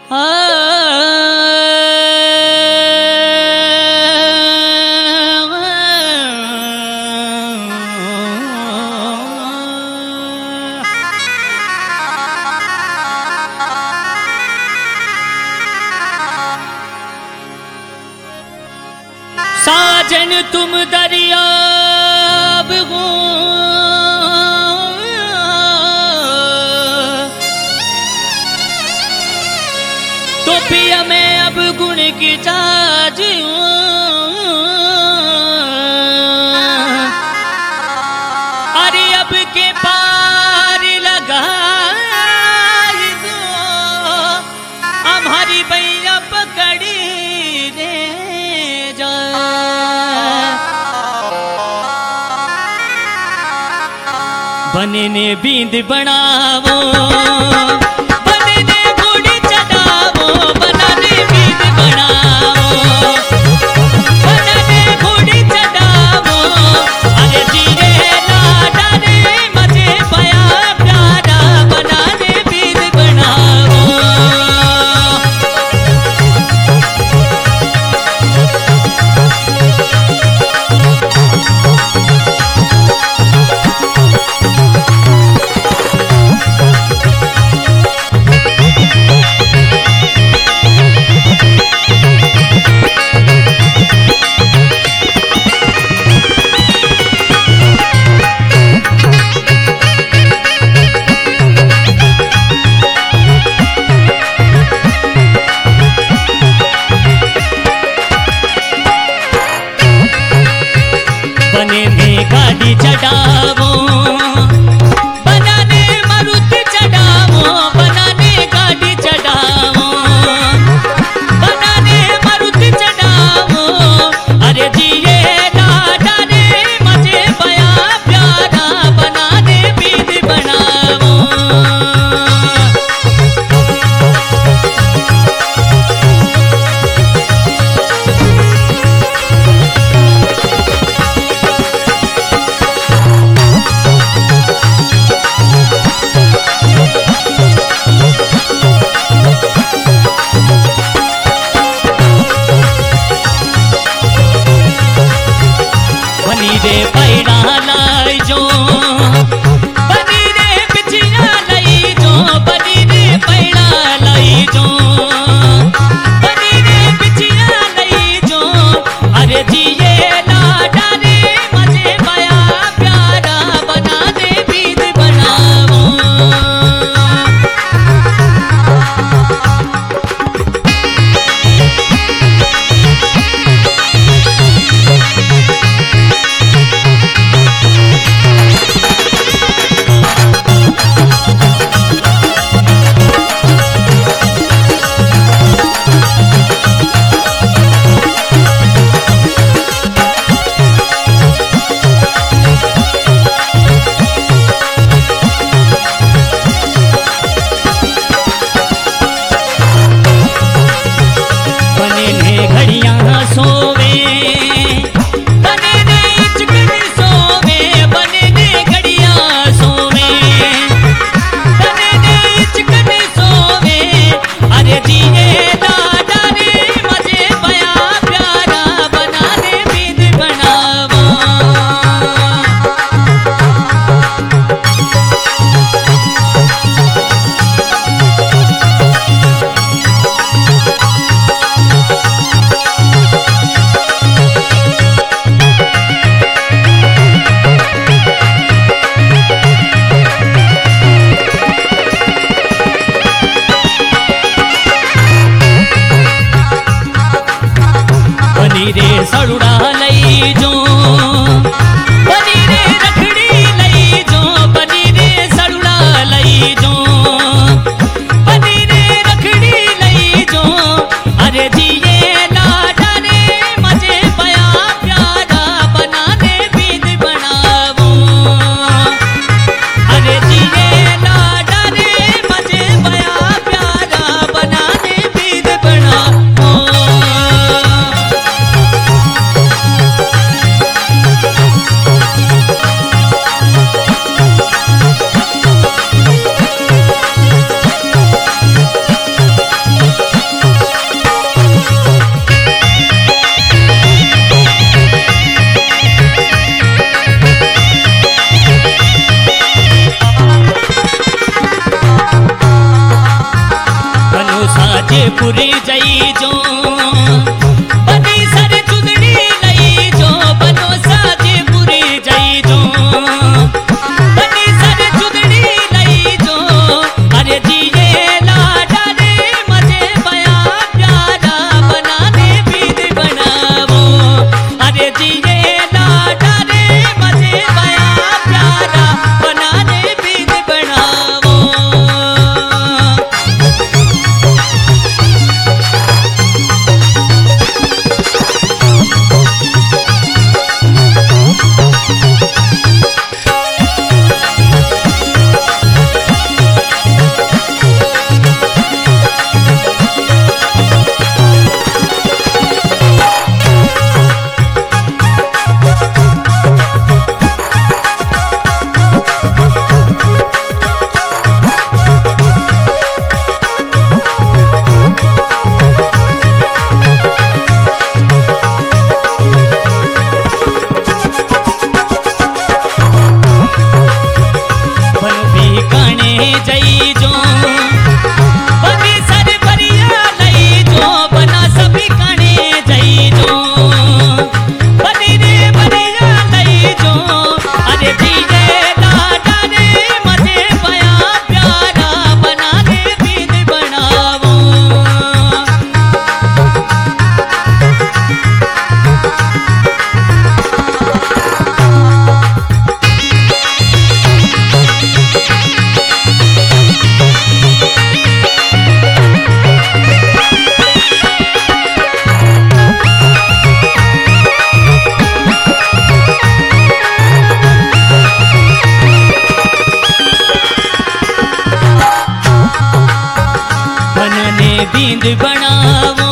साजन तुम दरियाब हो तो पिया मैं अब गुण की चाज अरे अब के पार लगा दो हमारी भैया पकड़ी रे जा बने ने बींद बनावो पूरी जई जो बनी सर चुदड़ी लई जो बनो साजे पूरी जई जो बनी सर चुदड़ी लई जो अरे दिए लाडा रे मजे बया प्यारा बनाने बीद बनावो अरे दिए लाडा रे मजे बया प्यारा बनाने बीद बनावो जई जो बनी सर बरिया लई जो बना सभी कणे जई जो बनी रे बरिया लई जो अरे दिए लाडा रे मजे बया प्यारा बना दे बीद बनावो बींद बनावो